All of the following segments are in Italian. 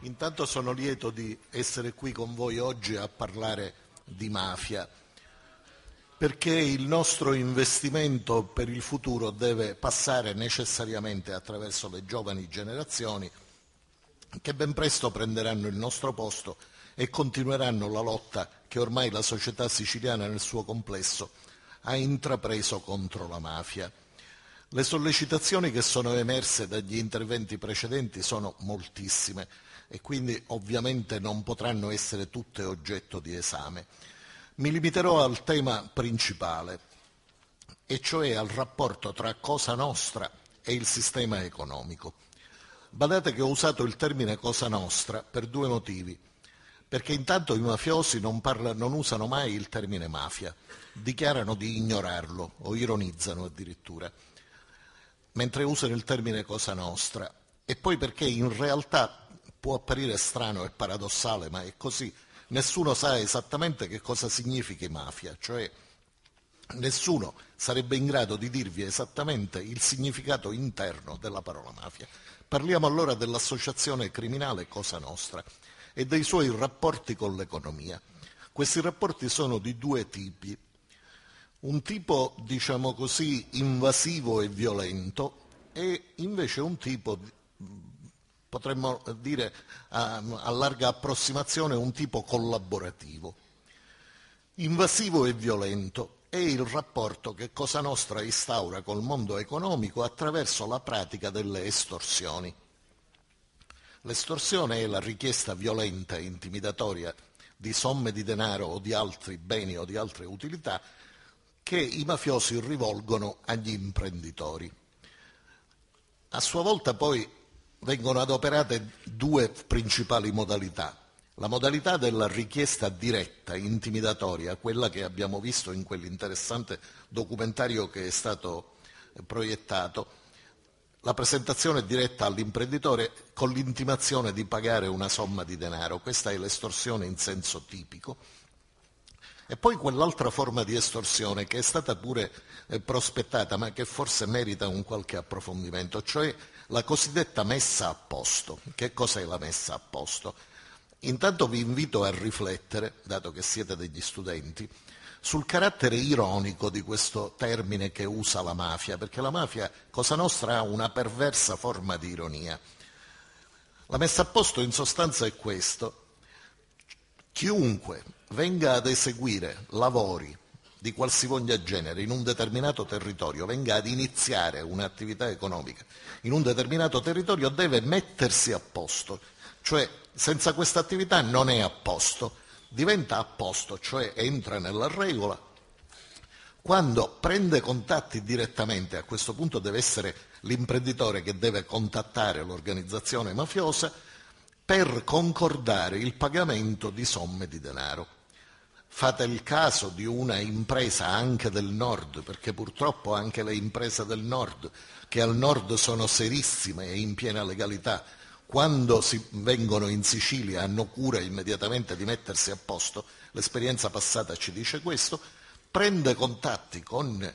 Intanto sono lieto di essere qui con voi oggi a parlare di mafia, perché il nostro investimento per il futuro deve passare necessariamente attraverso le giovani generazioni che ben presto prenderanno il nostro posto e continueranno la lotta che ormai la società siciliana nel suo complesso ha intrapreso contro la mafia. Le sollecitazioni che sono emerse dagli interventi precedenti sono moltissime e quindi ovviamente non potranno essere tutte oggetto di esame. Mi limiterò al tema principale, e cioè al rapporto tra Cosa Nostra e il sistema economico. Badate che ho usato il termine Cosa Nostra per due motivi. Perché intanto i mafiosi non usano mai il termine mafia, dichiarano di ignorarlo o ironizzano addirittura, mentre usano il termine Cosa Nostra. E poi perché in realtà può apparire strano e paradossale, ma è così. Nessuno sa esattamente che cosa significhi mafia, cioè nessuno sarebbe in grado di dirvi esattamente il significato interno della parola mafia. Parliamo allora dell'associazione criminale Cosa Nostra e dei suoi rapporti con l'economia. Questi rapporti sono di due tipi. Un tipo, diciamo così, invasivo e violento e invece un tipo, potremmo dire a larga approssimazione, un tipo collaborativo. Invasivo e violento è il rapporto che Cosa Nostra instaura col mondo economico attraverso la pratica delle estorsioni. L'estorsione è la richiesta violenta e intimidatoria di somme di denaro o di altri beni o di altre utilità che i mafiosi rivolgono agli imprenditori. A sua volta poi vengono adoperate due principali modalità. La modalità della richiesta diretta, intimidatoria, quella che abbiamo visto in quell'interessante documentario che è stato proiettato, la presentazione diretta all'imprenditore con l'intimazione di pagare una somma di denaro. Questa è l'estorsione in senso tipico. E poi quell'altra forma di estorsione che è stata pure prospettata, ma che forse merita un qualche approfondimento, cioè la cosiddetta messa a posto. Che cos'è la messa a posto? Intanto vi invito a riflettere, dato che siete degli studenti, sul carattere ironico di questo termine che usa la mafia, perché la mafia, Cosa Nostra, ha una perversa forma di ironia. La messa a posto in sostanza è questo: chiunque venga ad eseguire lavori di qualsivoglia genere in un determinato territorio, venga ad iniziare un'attività economica in un determinato territorio, deve mettersi a posto, cioè senza questa attività non è a posto. Diventa a posto, cioè entra nella regola, quando prende contatti direttamente. A questo punto deve essere l'imprenditore che deve contattare l'organizzazione mafiosa per concordare il pagamento di somme di denaro. Fate il caso di una impresa anche del nord, perché purtroppo anche le imprese del nord, che al nord sono serissime e in piena legalità, quando si vengono in Sicilia hanno cura immediatamente di mettersi a posto. L'esperienza passata ci dice questo. Prende contatti con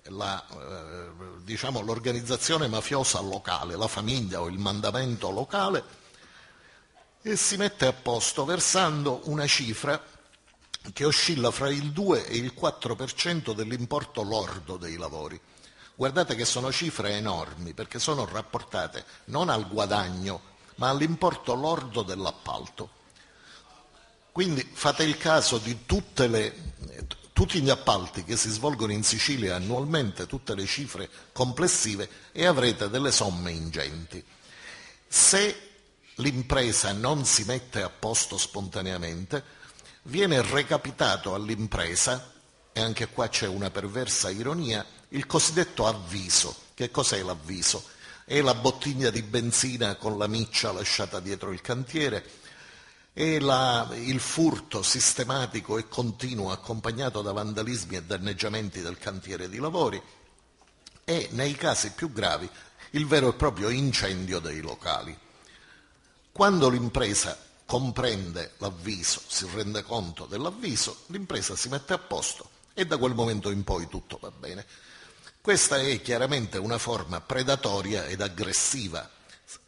l'organizzazione mafiosa locale, la famiglia o il mandamento locale, e si mette a posto versando una cifra che oscilla fra il 2 e il 4% dell'importo lordo dei lavori. Guardate che sono cifre enormi, perché sono rapportate non al guadagno, ma all'importo lordo dell'appalto. Quindi fate il caso di tutti gli appalti che si svolgono in Sicilia annualmente, tutte le cifre complessive, e avrete delle somme ingenti. Se l'impresa non si mette a posto spontaneamente, viene recapitato all'impresa, e anche qua c'è una perversa ironia, il cosiddetto avviso. Che cos'è l'avviso? È la bottiglia di benzina con la miccia lasciata dietro il cantiere, è il furto sistematico e continuo accompagnato da vandalismi e danneggiamenti del cantiere di lavori e, nei casi più gravi, il vero e proprio incendio dei locali. Quando l'impresa comprende l'avviso, si rende conto dell'avviso, l'impresa si mette a posto e da quel momento in poi tutto va bene. Questa è chiaramente una forma predatoria ed aggressiva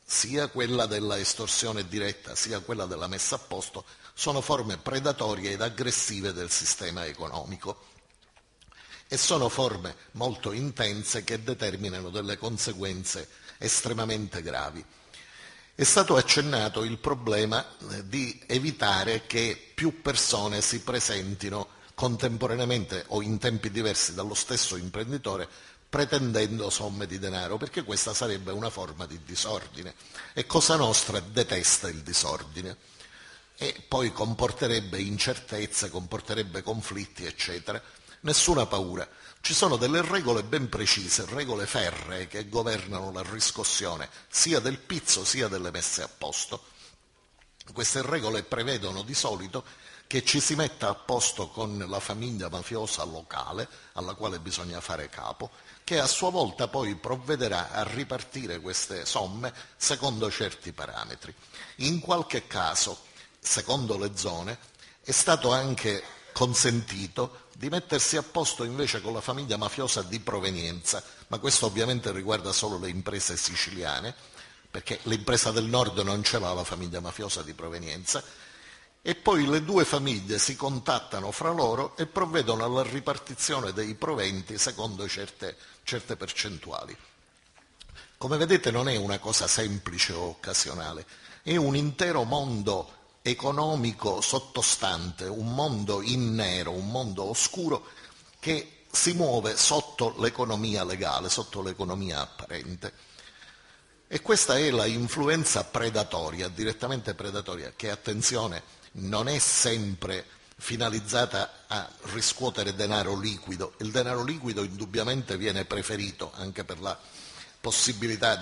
sia quella della estorsione diretta sia quella della messa a posto, sono forme predatorie ed aggressive del sistema economico e sono forme molto intense che determinano delle conseguenze estremamente gravi. È stato accennato il problema di evitare che più persone si presentino contemporaneamente o in tempi diversi dallo stesso imprenditore pretendendo somme di denaro, perché questa sarebbe una forma di disordine e Cosa Nostra detesta il disordine e poi comporterebbe incertezze, comporterebbe conflitti, eccetera. Nessuna paura. Ci sono delle regole ben precise, regole ferree che governano la riscossione sia del pizzo sia delle messe a posto. Queste regole prevedono di solito che ci si metta a posto con la famiglia mafiosa locale alla quale bisogna fare capo, che a sua volta poi provvederà a ripartire queste somme secondo certi parametri. In qualche caso, secondo le zone, è stato anche consentito di mettersi a posto invece con la famiglia mafiosa di provenienza, ma questo ovviamente riguarda solo le imprese siciliane, perché l'impresa del nord non ce l'ha la famiglia mafiosa di provenienza, e poi le due famiglie si contattano fra loro e provvedono alla ripartizione dei proventi secondo certe percentuali. Come vedete non è una cosa semplice o occasionale, è un intero mondo economico sottostante, un mondo in nero, un mondo oscuro che si muove sotto l'economia legale, sotto l'economia apparente. E questa è la influenza predatoria, direttamente predatoria, che, attenzione, non è sempre finalizzata a riscuotere denaro liquido. Il denaro liquido indubbiamente viene preferito anche per la possibilità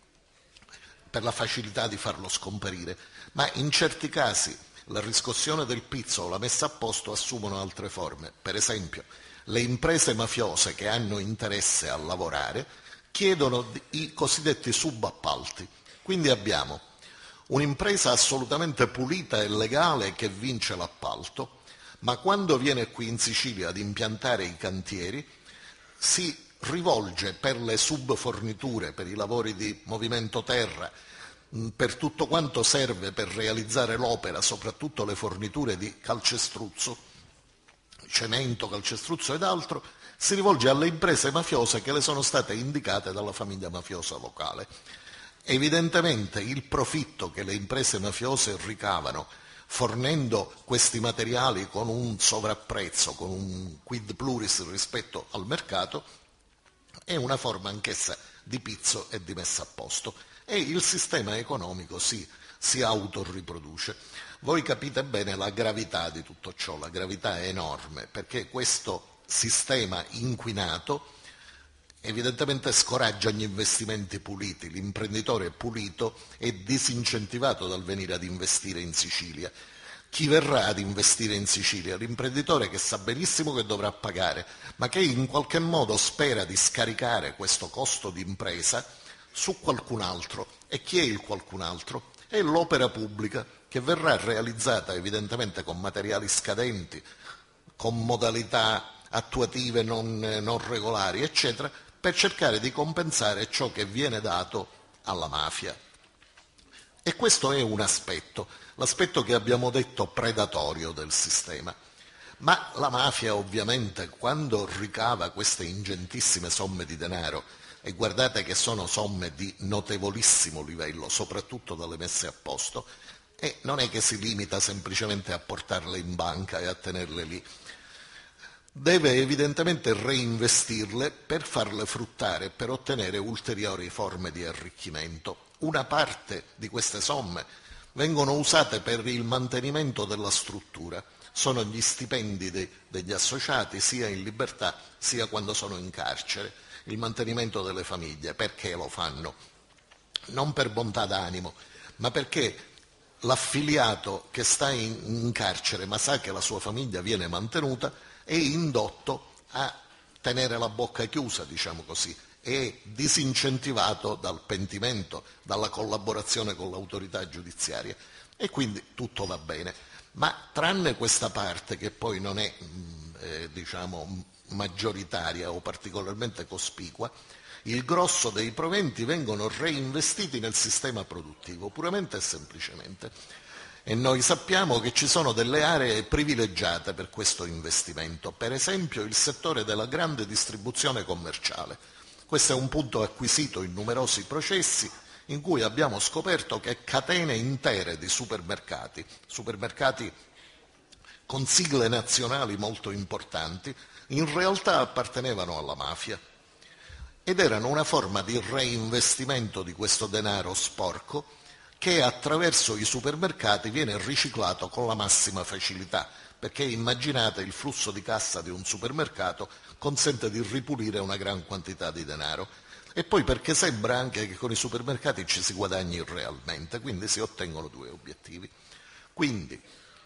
per la facilità di farlo scomparire, ma in certi casi la riscossione del pizzo o la messa a posto assumono altre forme. Per esempio, le imprese mafiose che hanno interesse a lavorare chiedono i cosiddetti subappalti. Quindi abbiamo un'impresa assolutamente pulita e legale che vince l'appalto, ma quando viene qui in Sicilia ad impiantare i cantieri si rivolge per le subforniture, per i lavori di movimento terra, per tutto quanto serve per realizzare l'opera, soprattutto le forniture di calcestruzzo, cemento, calcestruzzo ed altro, si rivolge alle imprese mafiose che le sono state indicate dalla famiglia mafiosa locale. Evidentemente il profitto che le imprese mafiose ricavano fornendo questi materiali con un sovrapprezzo, con un quid pluris rispetto al mercato, è una forma anch'essa di pizzo e di messa a posto e il sistema economico si autoriproduce. Voi capite bene la gravità di tutto ciò, la gravità è enorme, perché questo sistema inquinato evidentemente scoraggia gli investimenti puliti, l'imprenditore pulito è disincentivato dal venire ad investire in Sicilia. Chi verrà ad investire in Sicilia? L'imprenditore che sa benissimo che dovrà pagare, ma che in qualche modo spera di scaricare questo costo d'impresa su qualcun altro. E chi è il qualcun altro? È l'opera pubblica, che verrà realizzata evidentemente con materiali scadenti, con modalità attuative non regolari, eccetera, per cercare di compensare ciò che viene dato alla mafia. E questo è un aspetto, l'aspetto che abbiamo detto predatorio del sistema. Ma la mafia ovviamente quando ricava queste ingentissime somme di denaro, e guardate che sono somme di notevolissimo livello, soprattutto dalle messe a posto, e non è che si limita semplicemente a portarle in banca e a tenerle lì, deve evidentemente reinvestirle per farle fruttare, per ottenere ulteriori forme di arricchimento. Una parte di queste somme vengono usate per il mantenimento della struttura, sono gli stipendi degli associati sia in libertà sia quando sono in carcere, il mantenimento delle famiglie. Perché lo fanno? Non per bontà d'animo, ma perché l'affiliato che sta in carcere ma sa che la sua famiglia viene mantenuta è indotto a tenere la bocca chiusa, diciamo così, è disincentivato dal pentimento, dalla collaborazione con l'autorità giudiziaria e quindi tutto va bene. Ma tranne questa parte che poi non è diciamo, maggioritaria o particolarmente cospicua, il grosso dei proventi vengono reinvestiti nel sistema produttivo, puramente e semplicemente. E noi sappiamo che ci sono delle aree privilegiate per questo investimento, per esempio il settore della grande distribuzione commerciale. Questo è un punto acquisito in numerosi processi in cui abbiamo scoperto che catene intere di supermercati con sigle nazionali molto importanti, in realtà appartenevano alla mafia ed erano una forma di reinvestimento di questo denaro sporco che attraverso i supermercati viene riciclato con la massima facilità, perché immaginate il flusso di cassa di un supermercato consente di ripulire una gran quantità di denaro. E poi perché sembra anche che con i supermercati ci si guadagni realmente, quindi si ottengono due obiettivi. Quindi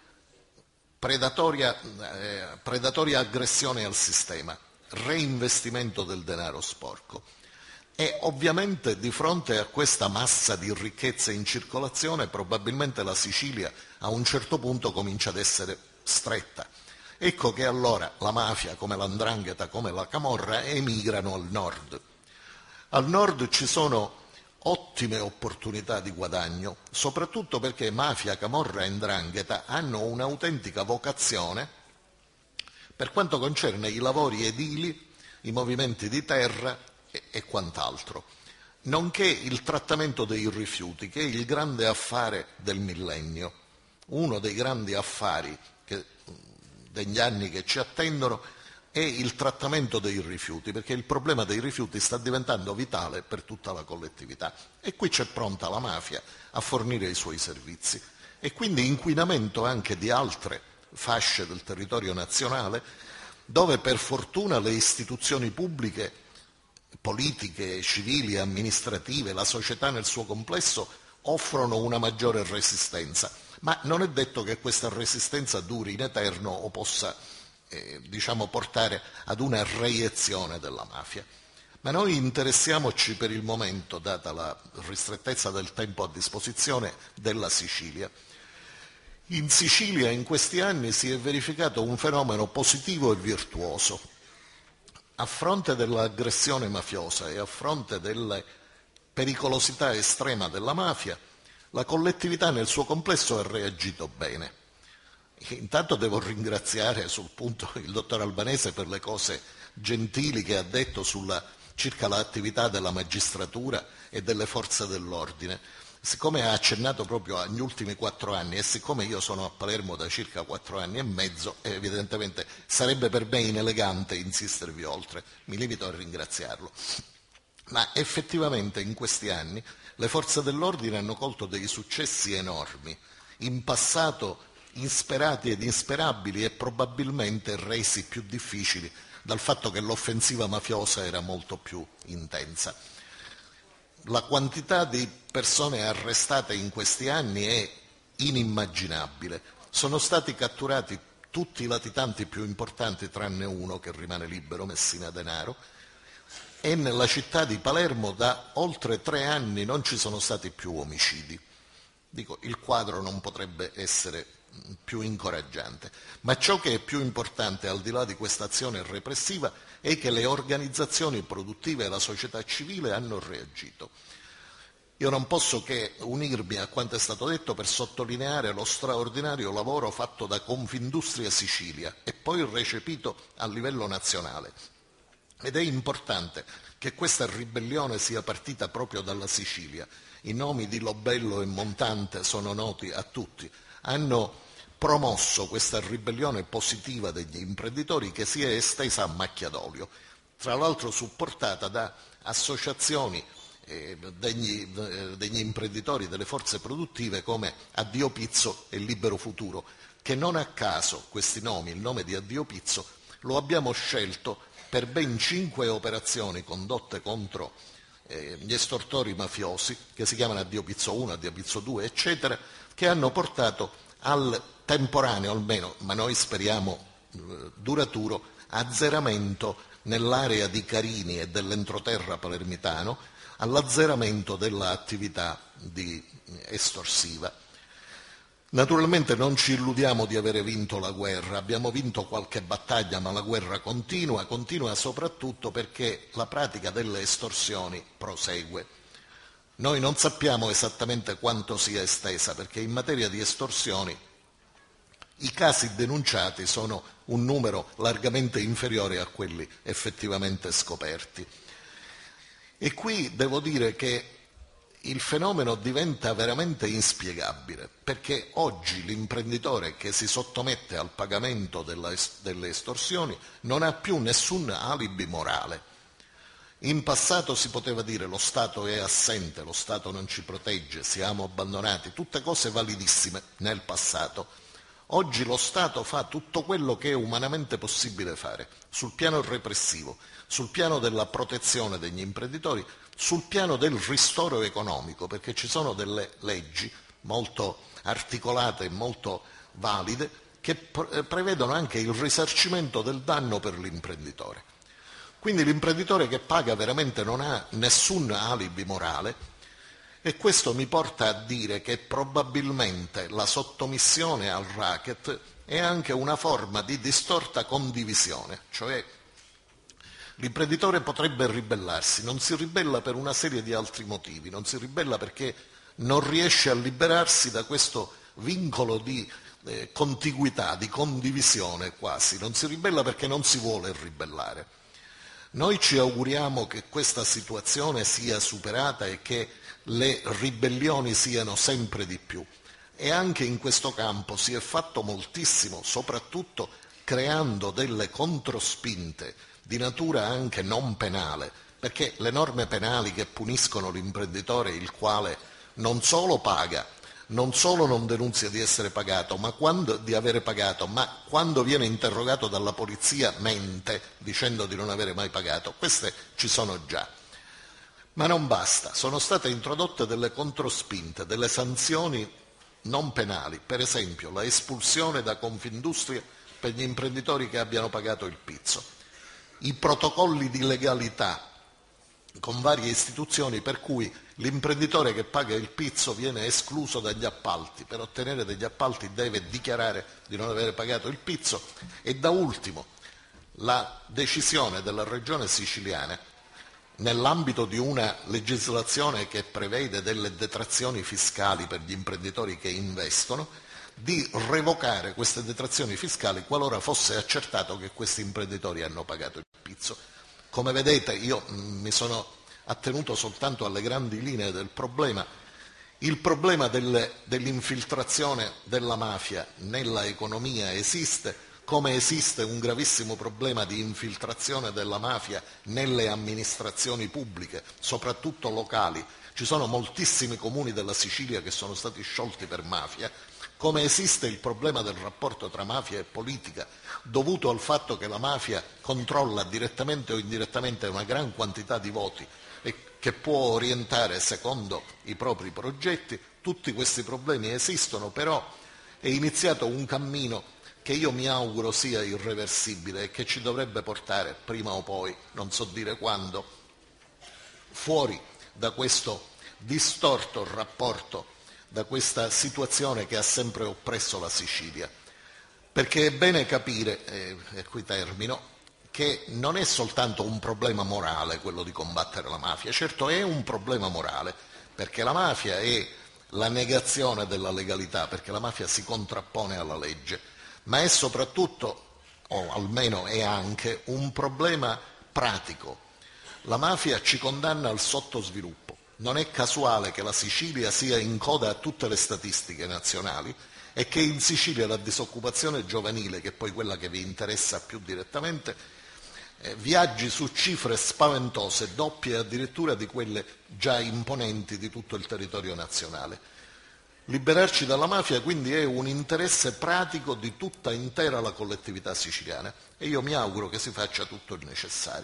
predatoria aggressione al sistema, reinvestimento del denaro sporco. E ovviamente di fronte a questa massa di ricchezze in circolazione probabilmente la Sicilia a un certo punto comincia ad essere stretta. Ecco che allora la mafia, come l''ndrangheta, come la camorra, emigrano al nord. Al nord ci sono ottime opportunità di guadagno, soprattutto perché mafia, camorra e 'ndrangheta hanno un'autentica vocazione per quanto concerne i lavori edili, i movimenti di terra e quant'altro, nonché il trattamento dei rifiuti, che è il grande affare del millennio, uno dei grandi affari degli anni che ci attendono è il trattamento dei rifiuti, perché il problema dei rifiuti sta diventando vitale per tutta la collettività e qui c'è pronta la mafia a fornire i suoi servizi e quindi inquinamento anche di altre fasce del territorio nazionale dove per fortuna le istituzioni pubbliche, politiche, civili, amministrative, la società nel suo complesso offrono una maggiore resistenza, ma non è detto che questa resistenza duri in eterno o possa portare ad una reiezione della mafia. Ma noi interessiamoci per il momento, data la ristrettezza del tempo a disposizione, della Sicilia. In Sicilia in questi anni si è verificato un fenomeno positivo e virtuoso. A fronte dell'aggressione mafiosa e a fronte della pericolosità estrema della mafia, la collettività nel suo complesso ha reagito bene. Intanto devo ringraziare sul punto il dottor Albanese per le cose gentili che ha detto circa l'attività della magistratura e delle forze dell'ordine. Siccome ha accennato proprio agli ultimi 4 anni e siccome io sono a Palermo da circa 4 anni e mezzo, evidentemente sarebbe per me inelegante insistervi oltre, mi limito a ringraziarlo. Ma effettivamente in questi anni le forze dell'ordine hanno colto dei successi enormi, in passato insperati ed insperabili e probabilmente resi più difficili dal fatto che l'offensiva mafiosa era molto più intensa. La quantità di persone arrestate in questi anni è inimmaginabile. Sono stati catturati tutti i latitanti più importanti tranne uno che rimane libero, Messina Denaro, e nella città di Palermo da oltre 3 anni non ci sono stati più omicidi. Dico, il quadro non potrebbe essere più incoraggiante, ma ciò che è più importante al di là di questa azione repressiva è che le organizzazioni produttive e la società civile hanno reagito. Io non posso che unirmi a quanto è stato detto per sottolineare lo straordinario lavoro fatto da Confindustria Sicilia e poi recepito a livello nazionale. Ed è importante che questa ribellione sia partita proprio dalla Sicilia. I nomi di Lobello e Montante sono noti a tutti. Hanno promosso questa ribellione positiva degli imprenditori che si è estesa a macchia d'olio, tra l'altro supportata da associazioni degli imprenditori, delle forze produttive come Addio Pizzo e Libero Futuro, che non a caso questi nomi, il nome di Addio Pizzo, lo abbiamo scelto per ben 5 operazioni condotte contro gli estortori mafiosi, che si chiamano Addio Pizzo 1, Addio Pizzo 2, eccetera, che hanno portato al temporaneo almeno, ma noi speriamo duraturo, azzeramento nell'area di Carini e dell'entroterra palermitano, all'azzeramento dell'attività estorsiva. Naturalmente non ci illudiamo di avere vinto la guerra, abbiamo vinto qualche battaglia, ma la guerra continua soprattutto perché la pratica delle estorsioni prosegue. Noi non sappiamo esattamente quanto sia estesa, perché in materia di estorsioni i casi denunciati sono un numero largamente inferiore a quelli effettivamente scoperti. E qui devo dire che il fenomeno diventa veramente inspiegabile, perché oggi l'imprenditore che si sottomette al pagamento delle estorsioni non ha più nessun alibi morale. In passato si poteva dire lo Stato è assente, lo Stato non ci protegge, siamo abbandonati, tutte cose validissime nel passato. Oggi lo Stato fa tutto quello che è umanamente possibile fare, sul piano repressivo, sul piano della protezione degli imprenditori, sul piano del ristoro economico, perché ci sono delle leggi molto articolate e molto valide che prevedono anche il risarcimento del danno per l'imprenditore. Quindi l'imprenditore che paga veramente non ha nessun alibi morale, e questo mi porta a dire che probabilmente la sottomissione al racket è anche una forma di distorta condivisione, cioè l'imprenditore potrebbe ribellarsi, non si ribella per una serie di altri motivi, non si ribella perché non riesce a liberarsi da questo vincolo di contiguità, di condivisione quasi, non si ribella perché non si vuole ribellare. Noi ci auguriamo che questa situazione sia superata e che le ribellioni siano sempre di più. E anche in questo campo si è fatto moltissimo, soprattutto creando delle controspinte di natura anche non penale, perché le norme penali che puniscono l'imprenditore il quale non solo paga, non solo non denunzia di essere pagato, di avere pagato, ma quando viene interrogato dalla polizia mente dicendo di non avere mai pagato, queste ci sono già. Ma non basta, sono state introdotte delle controspinte, delle sanzioni non penali, per esempio la espulsione da Confindustria per gli imprenditori che abbiano pagato il pizzo, i protocolli di legalità con varie istituzioni per cui l'imprenditore che paga il pizzo viene escluso dagli appalti, per ottenere degli appalti deve dichiarare di non avere pagato il pizzo, e da ultimo la decisione della Regione siciliana, nell'ambito di una legislazione che prevede delle detrazioni fiscali per gli imprenditori che investono, di revocare queste detrazioni fiscali qualora fosse accertato che questi imprenditori hanno pagato il pizzo. Come vedete io mi sono attenuto soltanto alle grandi linee del problema. Il problema dell'infiltrazione della mafia nella economia esiste, come esiste un gravissimo problema di infiltrazione della mafia nelle amministrazioni pubbliche, soprattutto locali. Ci sono moltissimi comuni della Sicilia che sono stati sciolti per mafia, come esiste il problema del rapporto tra mafia e politica, dovuto al fatto che la mafia controlla direttamente o indirettamente una gran quantità di voti e che può orientare secondo i propri progetti. Tutti questi problemi esistono, però è iniziato un cammino che io mi auguro sia irreversibile e che ci dovrebbe portare, prima o poi, non so dire quando, fuori da questo distorto rapporto, da questa situazione che ha sempre oppresso la Sicilia. Perché è bene capire, e qui termino, che non è soltanto un problema morale quello di combattere la mafia, certo è un problema morale, perché la mafia è la negazione della legalità, perché la mafia si contrappone alla legge, ma è soprattutto, o almeno è anche, un problema pratico. La mafia ci condanna al sottosviluppo. Non è casuale che la Sicilia sia in coda a tutte le statistiche nazionali e che in Sicilia la disoccupazione giovanile, che è poi quella che vi interessa più direttamente, viaggi su cifre spaventose, doppie addirittura di quelle già imponenti di tutto il territorio nazionale. Liberarci dalla mafia quindi è un interesse pratico di tutta intera la collettività siciliana e io mi auguro che si faccia tutto il necessario.